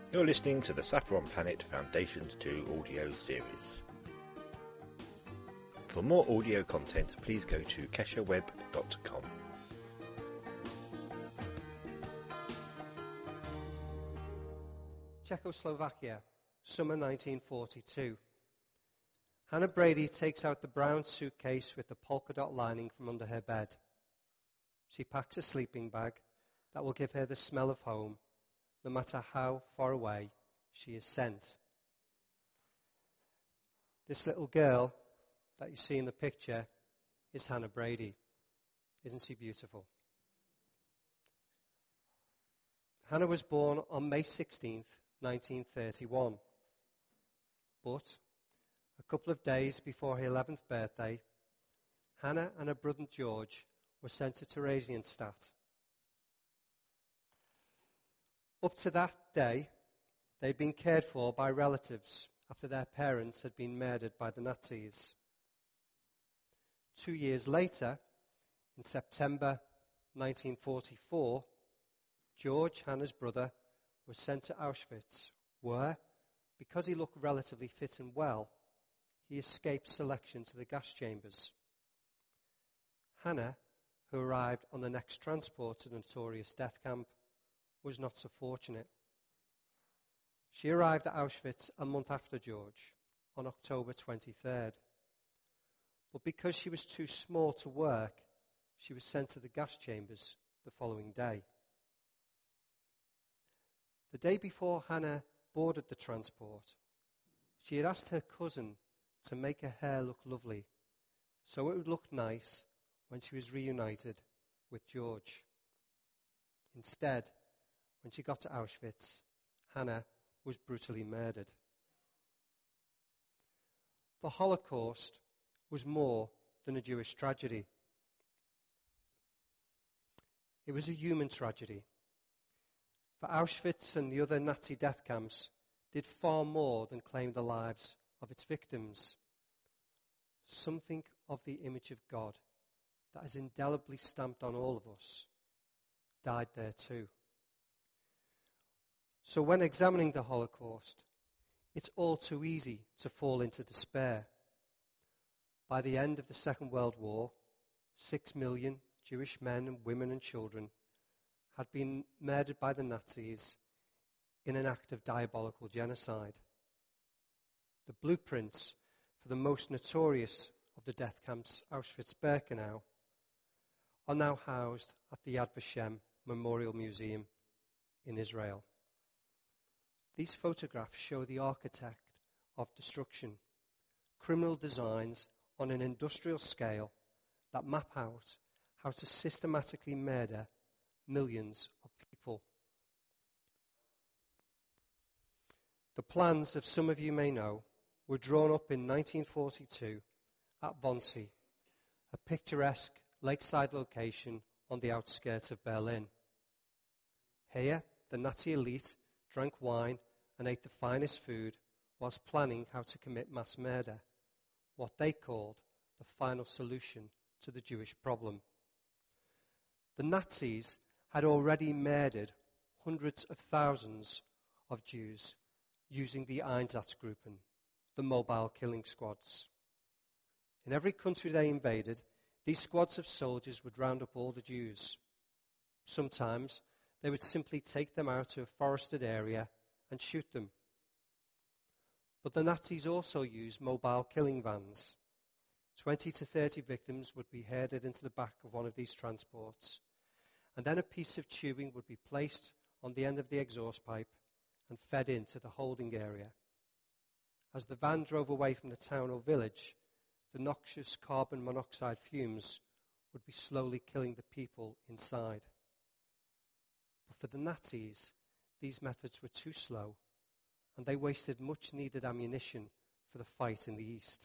You're listening to the Saffron Planet Foundations 2 audio series. For more audio content, please go to keshaweb.com. Czechoslovakia, summer 1942. Hannah Brady takes out the brown suitcase with the polka dot lining from under her bed. She packs a sleeping bag that will give her the smell of home, no matter how far away she is sent. This little girl that you see in the picture is Hannah Brady. Isn't she beautiful? Hannah was born on May 16th, 1931. But a couple of days before her 11th birthday, Hannah and her brother George were sent to Theresienstadt. Up to that day, they'd been cared for by relatives after their parents had been murdered by the Nazis. 2 years later, in September 1944, George, Hannah's brother, was sent to Auschwitz, where, because he looked relatively fit and well, he escaped selection to the gas chambers. Hannah, who arrived on the next transport to the notorious death camp, was not so fortunate. She arrived at Auschwitz a month after George, on October 23rd. But because she was too small to work, she was sent to the gas chambers the following day. The day before Hannah boarded the transport, she had asked her cousin to make her hair look lovely, so it would look nice when she was reunited with George. Instead, when she got to Auschwitz, Hannah was brutally murdered. The Holocaust was more than a Jewish tragedy. It was a human tragedy. For Auschwitz and the other Nazi death camps did far more than claim the lives of its victims. Something of the image of God that is indelibly stamped on all of us died there too. So when examining the Holocaust, it's all too easy to fall into despair. By the end of the Second World War, 6 million Jewish men and women and children had been murdered by the Nazis in an act of diabolical genocide. The blueprints for the most notorious of the death camps, Auschwitz-Birkenau, are now housed at the Yad Vashem Memorial Museum in Israel. These photographs show the architect of destruction, criminal designs on an industrial scale that map out how to systematically murder millions of people. The plans, as some of you may know, were drawn up in 1942 at Wannsee, a picturesque lakeside location on the outskirts of Berlin. Here, the Nazi elite drank wine and ate the finest food whilst planning how to commit mass murder, what they called the final solution to the Jewish problem. The Nazis had already murdered hundreds of thousands of Jews using the Einsatzgruppen, the mobile killing squads. In every country they invaded, these squads of soldiers would round up all the Jews. Sometimes they would simply take them out to a forested area and shoot them. But the Nazis also used mobile killing vans. 20 to 30 victims would be herded into the back of one of these transports, and then a piece of tubing would be placed on the end of the exhaust pipe and fed into the holding area. As the van drove away from the town or village, the noxious carbon monoxide fumes would be slowly killing the people inside. But for the Nazis, these methods were too slow, and they wasted much-needed ammunition for the fight in the east.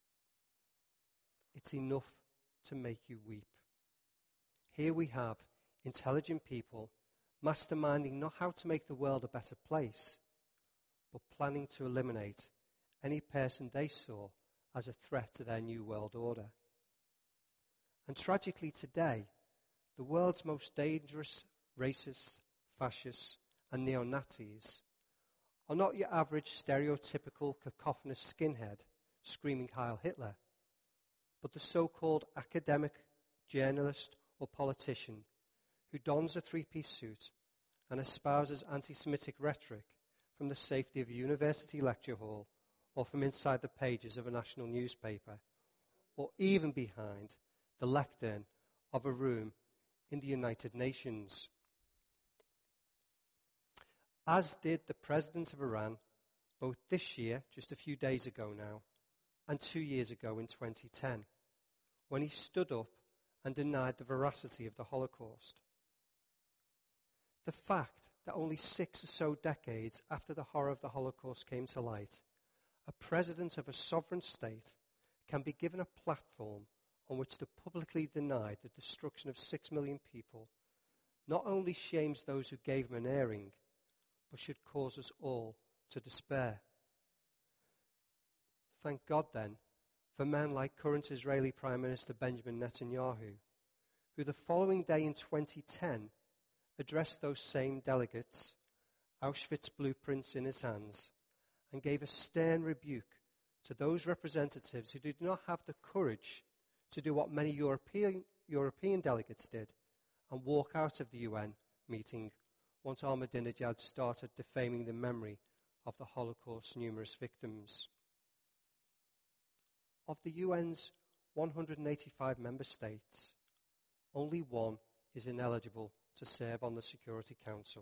It's enough to make you weep. Here we have intelligent people masterminding not how to make the world a better place, but planning to eliminate any person they saw as a threat to their new world order. And tragically today, the world's most dangerous racists, fascists, and neo-Nazis are not your average stereotypical cacophonous skinhead screaming Heil Hitler, but the so-called academic, journalist or politician who dons a three-piece suit and espouses anti-Semitic rhetoric from the safety of a university lecture hall or from inside the pages of a national newspaper, or even behind the lectern of a room in the United Nations. As did the President of Iran, both this year, just a few days ago now, and 2 years ago in 2010, when he stood up and denied the veracity of the Holocaust. The fact that only 6 or so decades after the horror of the Holocaust came to light, a president of a sovereign state can be given a platform on which to publicly deny the destruction of 6 million people not only shames those who gave him an airing, but should cause us all to despair. Thank God, then, for men like current Israeli Prime Minister Benjamin Netanyahu, who the following day in 2010 addressed those same delegates, Auschwitz blueprints in his hands, and gave a stern rebuke to those representatives who did not have the courage to do what many European delegates did and walk out of the UN meeting once Ahmadinejad started defaming the memory of the Holocaust's numerous victims. Of the UN's 185 member states, only one is ineligible to serve on the Security Council.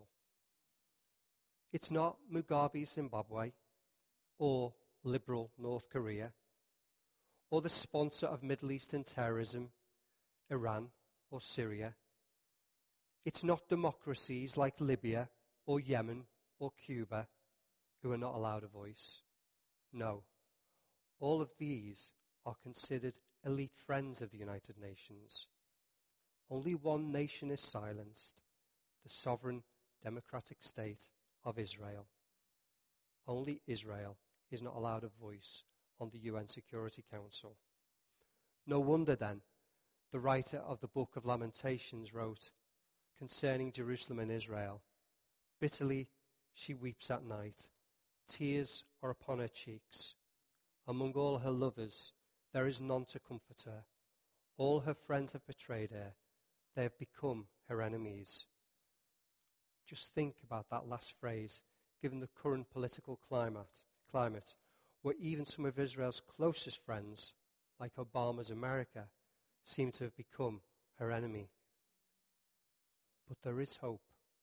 It's not Mugabe's Zimbabwe, or liberal North Korea, or the sponsor of Middle Eastern terrorism, Iran or Syria. It's not democracies like Libya or Yemen or Cuba who are not allowed a voice. No, all of these are considered elite friends of the United Nations. Only one nation is silenced, the sovereign democratic state of Israel. Only Israel is not allowed a voice on the UN Security Council. No wonder then the writer of the Book of Lamentations wrote concerning Jerusalem and Israel, bitterly she weeps at night, tears are upon her cheeks. Among all her lovers there is none to comfort her. All her friends have betrayed her. They have become her enemies. Just think about that last phrase, given the current political climate, where even some of Israel's closest friends, like Obama's America, seem to have become her enemy. But there is hope.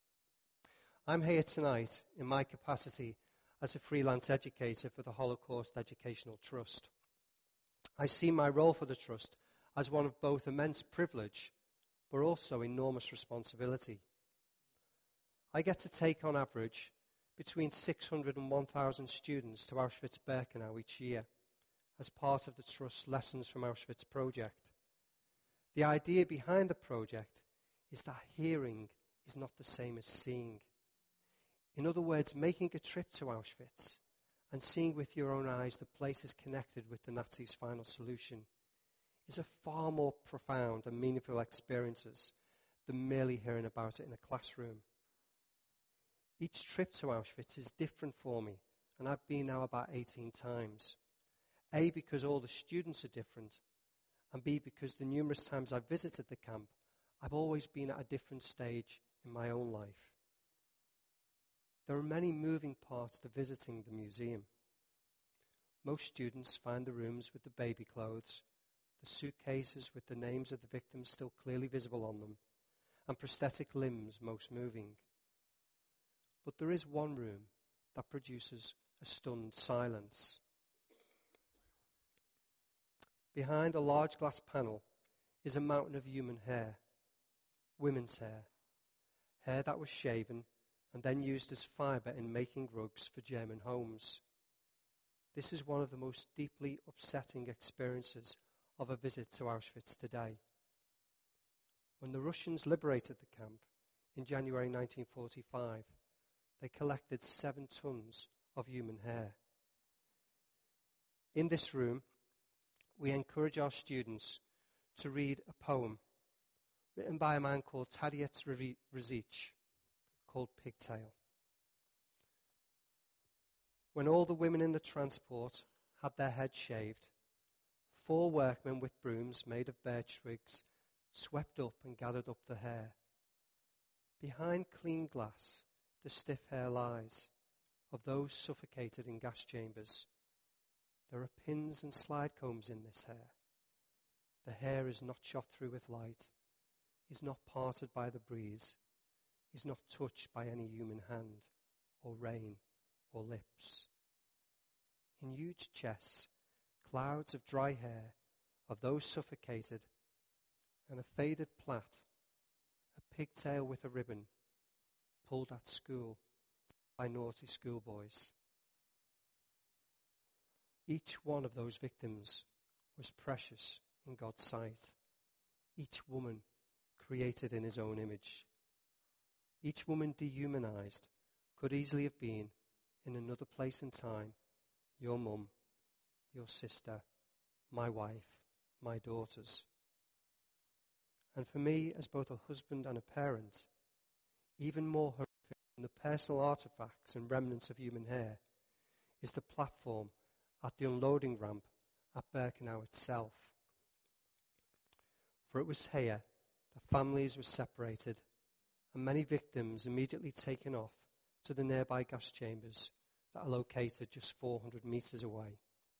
I'm here tonight in my capacity as a freelance educator for the Holocaust Educational Trust. I see my role for the Trust as one of both immense privilege, but also enormous responsibility. I get to take on average between 600 and 1,000 students to Auschwitz-Birkenau each year as part of the Trust's Lessons from Auschwitz project. The idea behind the project is that hearing is not the same as seeing. In other words, making a trip to Auschwitz and seeing with your own eyes the places connected with the Nazis' final solution is a far more profound and meaningful experience than merely hearing about it in a classroom. Each trip to Auschwitz is different for me, and I've been now about 18 times. A, because all the students are different, and B, because the numerous times I've visited the camp, I've always been at a different stage in my own life. There are many moving parts to visiting the museum. Most students find the rooms with the baby clothes, the suitcases with the names of the victims still clearly visible on them, and prosthetic limbs most moving. But there is one room that produces a stunned silence. Behind a large glass panel is a mountain of human hair, women's hair that was shaven and then used as fibre in making rugs for German homes. This is one of the most deeply upsetting experiences of a visit to Auschwitz today. When the Russians liberated the camp in January 1945, they collected 7 tons of human hair. In this room, we encourage our students to read a poem written by a man called Tadeusz Rzyc called Pigtail. when all the women in the transport had their heads shaved, 4 workmen with brooms made of birch twigs swept up and gathered up the hair. Behind clean glass, the stiff hair lies of those suffocated in gas chambers. There are pins and slide combs in this hair. The hair is not shot through with light, is not parted by the breeze, is not touched by any human hand, or rain, or lips. In huge chests, clouds of dry hair of those suffocated, and a faded plait, a pigtail with a ribbon, pulled at school by naughty schoolboys. Each one of those victims was precious in God's sight. Each woman created in his own image. Each woman dehumanized could easily have been, in another place and time, your mum, your sister, my wife, my daughters. And for me, as both a husband and a parent, even more horrific than the personal artifacts and remnants of human hair is the platform at the unloading ramp at Birkenau itself. For it was here that families were separated and many victims immediately taken off to the nearby gas chambers that are located just 400 meters away.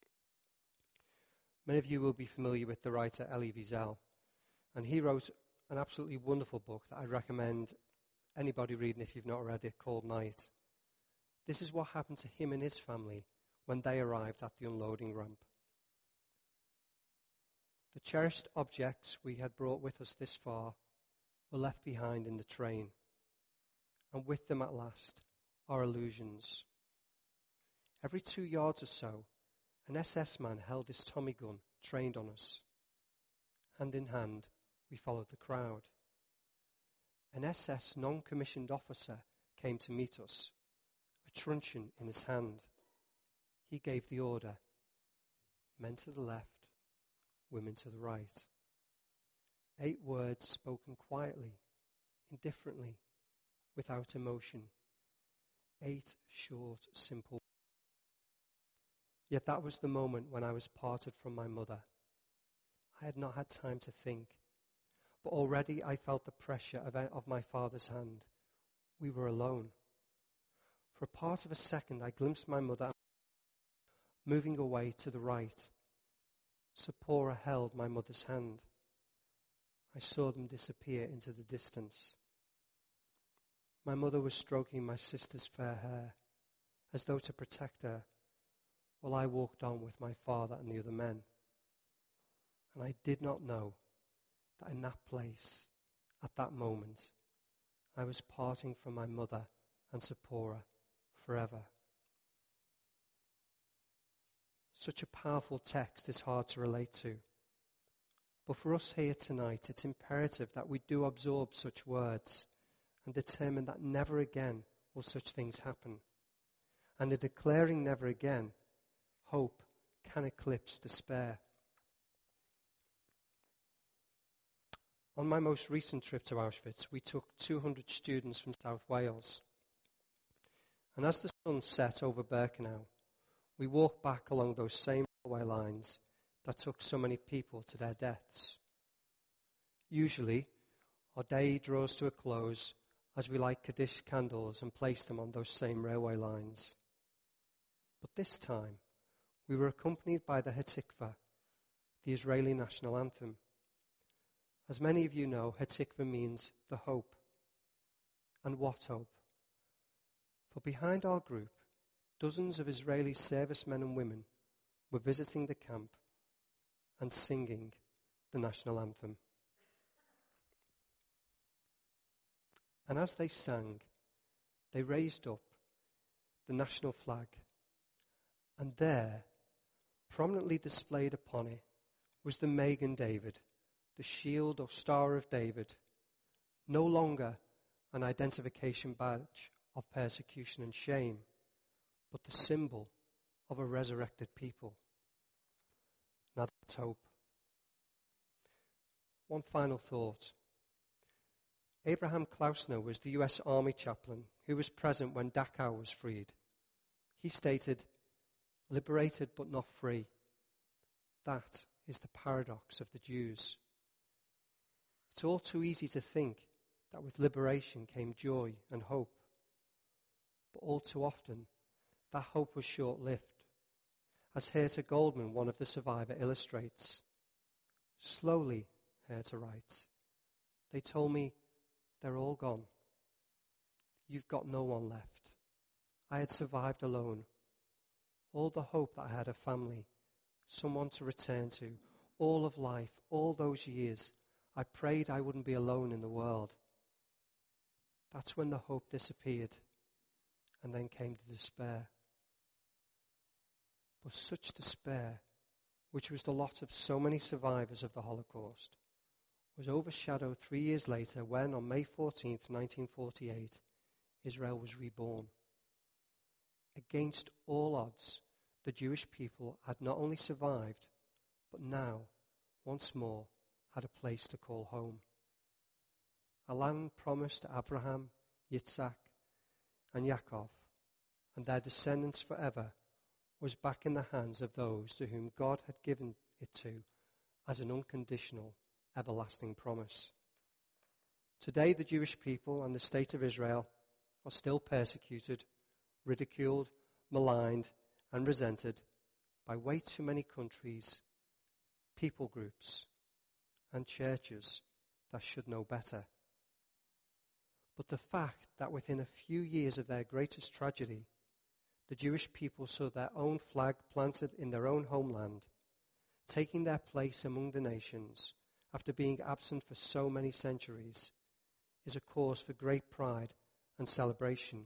Many of you will be familiar with the writer Elie Wiesel, and he wrote an absolutely wonderful book that I recommend anybody reading if you've not read it, called Night. This is what happened to him and his family when they arrived at the unloading ramp. The cherished objects we had brought with us this far were left behind in the train, and with them at last our illusions. Every 2 yards or so, an SS man held his Tommy gun trained on us. Hand in hand, we followed the crowd. An SS non-commissioned officer came to meet us, a truncheon in his hand. He gave the order: men to the left, women to the right. 8 words spoken quietly, indifferently, without emotion. 8 short, simple. Yet that was the moment when I was parted from my mother. I had not had time to think, but already I felt the pressure of my father's hand. We were alone. For a part of a second, I glimpsed my mother moving away to the right. Sephora held my mother's hand. I saw them disappear into the distance. My mother was stroking my sister's fair hair, as though to protect her, while I walked on with my father and the other men. And I did not know that in that place, at that moment, I was parting from my mother and Sephora forever. Such a powerful text is hard to relate to. But for us here tonight, it's imperative that we do absorb such words and determine that never again will such things happen. And in declaring never again, hope can eclipse despair. On my most recent trip to Auschwitz, we took 200 students from South Wales. And as the sun set over Birkenau, we walked back along those same railway lines that took so many people to their deaths. Usually, our day draws to a close as we light Kaddish candles and place them on those same railway lines. But this time, we were accompanied by the Hatikva, the Israeli national anthem. As many of you know, Hatikva means the hope. And what hope? For behind our group, dozens of Israeli servicemen and women were visiting the camp and singing the national anthem. And as they sang, they raised up the national flag. And there, prominently displayed upon it, was the Magen David, the shield or Star of David, no longer an identification badge of persecution and shame, but the symbol of a resurrected people. Now that's hope. One final thought. Abraham Klausner was the US Army chaplain who was present when Dachau was freed. He stated, "Liberated but not free." That is the paradox of the Jews. It's all too easy to think that with liberation came joy and hope. But all too often, that hope was short-lived. As Herta Goldman, one of the survivors, illustrates, slowly, Herta writes, they told me, they're all gone. You've got no one left. I had survived alone. All the hope that I had a family, someone to return to, all of life, all those years, I prayed I wouldn't be alone in the world. That's when the hope disappeared, and then came the despair. But such despair, which was the lot of so many survivors of the Holocaust, was overshadowed 3 years later when, on May 14th, 1948, Israel was reborn. Against all odds, the Jewish people had not only survived, but now, once more, had a place to call home. A land promised to Abraham, Yitzhak, and Yaakov, and their descendants forever, was back in the hands of those to whom God had given it to as an unconditional, everlasting promise. Today, the Jewish people and the state of Israel are still persecuted, ridiculed, maligned, and resented by way too many countries, people groups, and churches that should know better. But the fact that within a few years of their greatest tragedy, the Jewish people saw their own flag planted in their own homeland, taking their place among the nations after being absent for so many centuries, is a cause for great pride and celebration.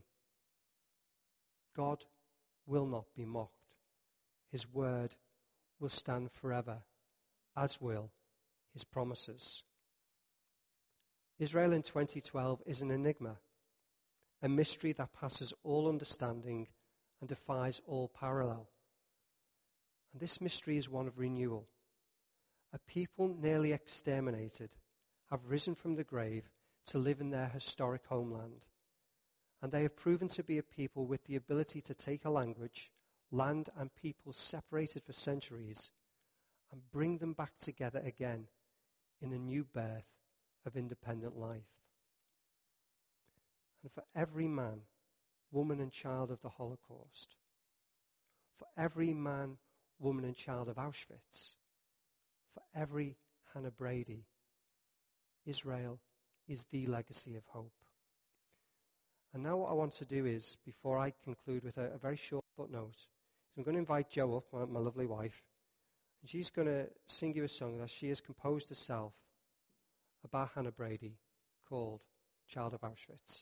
God will not be mocked. His word will stand forever, as will his promises. Israel in 2012 is an enigma, a mystery that passes all understanding and defies all parallel. And this mystery is one of renewal. A people nearly exterminated have risen from the grave to live in their historic homeland. And they have proven to be a people with the ability to take a language, land, and people separated for centuries and bring them back together again in a new birth of independent life. And for every man, woman, and child of the Holocaust, for every man, woman, and child of Auschwitz, for every Hannah Brady, Israel is the legacy of hope. And now what I want to do is, before I conclude with a very short footnote, is I'm going to invite Jo up, my lovely wife, and she's going to sing you a song that she has composed herself about Hannah Brady called Child of Auschwitz.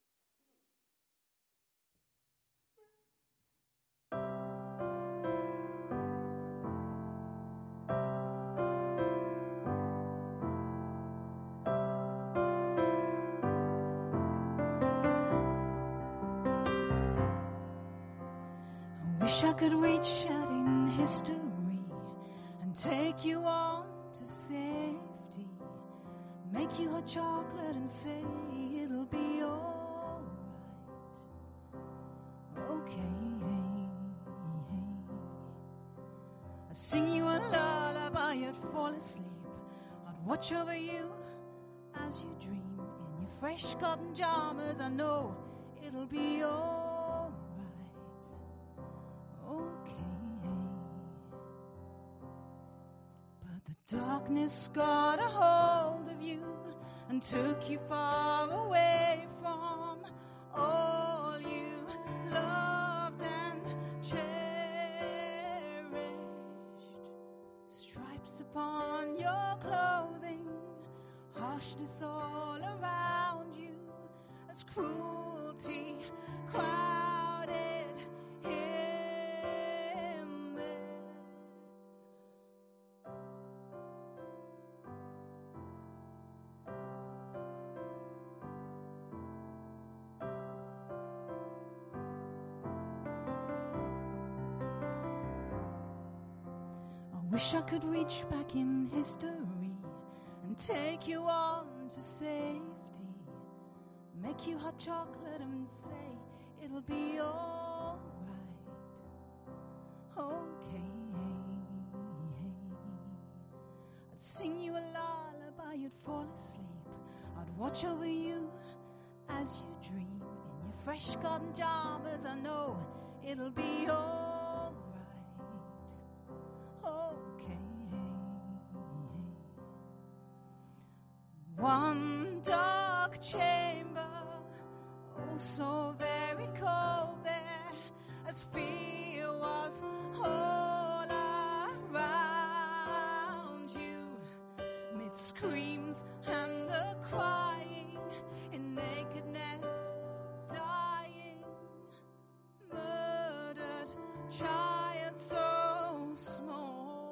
Wish I could reach out in history and take you on to safety, make you hot chocolate and say it'll be all right. Okay, I'd sing you a lullaby, you'd fall asleep. I'd watch over you as you dream in your fresh cotton pajamas. I know it'll be all darkness got a hold of you and took you far away from all you loved and cherished. Stripes upon your clothing, harshness all around you, as cruelty crowded in there. Wish I could reach back in history and take you on to safety, make you hot chocolate and say it'll be all right. Okay. I'd sing you a lullaby, you'd fall asleep. I'd watch over you as you dream. In your fresh cotton jammers, I know it'll be alright. Okay. One dark chamber, oh so very cold there, as fear was all around you, mid screams and the crying, in nakedness dying, murdered child so small.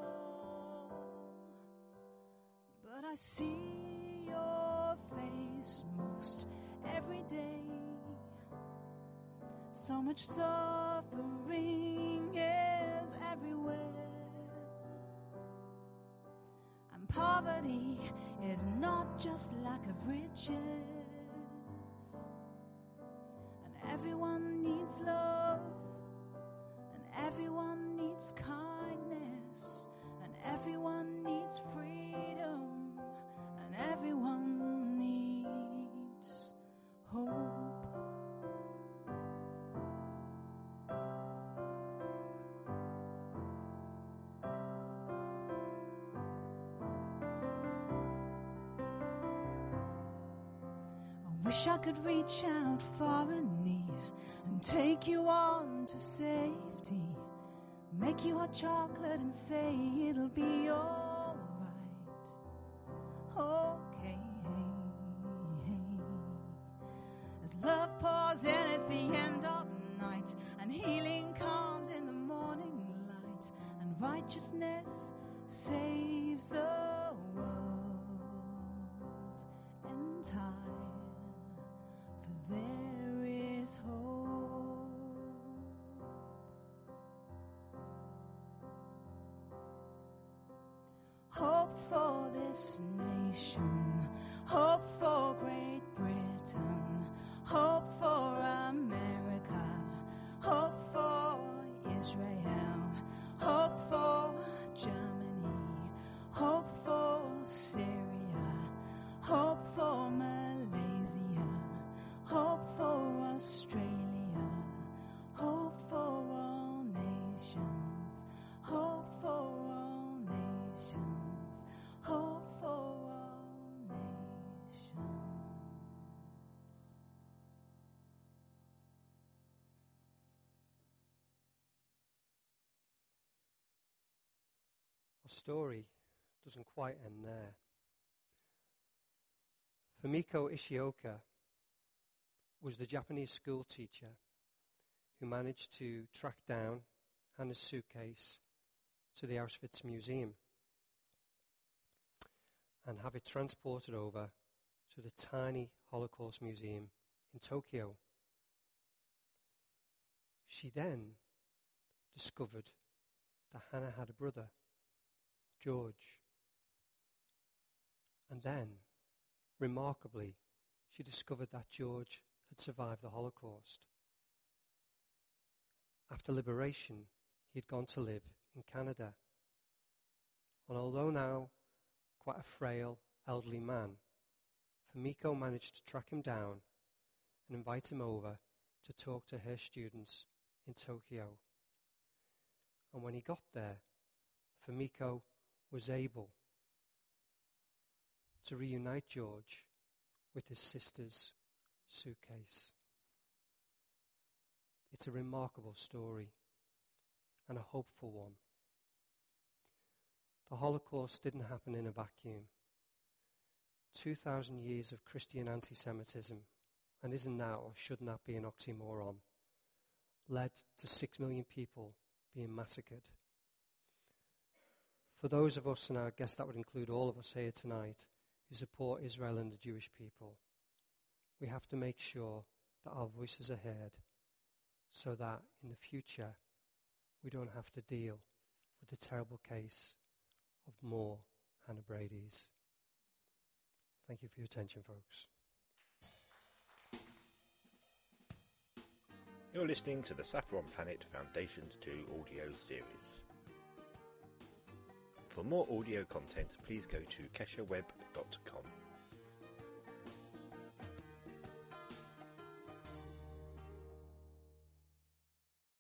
But I see your face most every day. So much suffering is everywhere. And poverty is not just lack of riches. And everyone needs love. And everyone needs kindness. And everyone needs freedom. And everyone needs hope. Wish I could reach out far and near and take you on to safety. Make you hot chocolate and say it'll be alright. Okay. As love pours in, it's the end of night, and healing comes in the morning light, and righteousness saves the world entire. For there is hope. Hope for this nation. Hope for Great Britain. Hope for America. Hope for Israel. Hope for Germany. Hope for Syria. Hope for Malaysia. Hope for Australia. Hope for all nations. Hope for all nations. Hope for all nations. Our story doesn't quite end there. Fumiko Ishioka was the Japanese school teacher who managed to track down Hannah's suitcase to the Auschwitz Museum and have it transported over to the tiny Holocaust Museum in Tokyo. She then discovered that Hannah had a brother, George. And then, remarkably, she discovered that George had survived the Holocaust. After liberation, he had gone to live in Canada. And although now quite a frail, elderly man, Fumiko managed to track him down and invite him over to talk to her students in Tokyo. And when he got there, Fumiko was able to reunite George with his sister's suitcase. It's a remarkable story and a hopeful one. The Holocaust didn't happen in a vacuum. 2,000 years of Christian anti-Semitism, and isn't that, or shouldn't that be an oxymoron, led to 6 million people being massacred. For those of us, and I guess that would include all of us here tonight, who support Israel and the Jewish people, we have to make sure that our voices are heard so that in the future we don't have to deal with the terrible case of more Hannah Brady's. Thank you for your attention, folks. You're listening to the Saffron Planet Foundations 2 audio series. For more audio content, please go to kesherweb.com.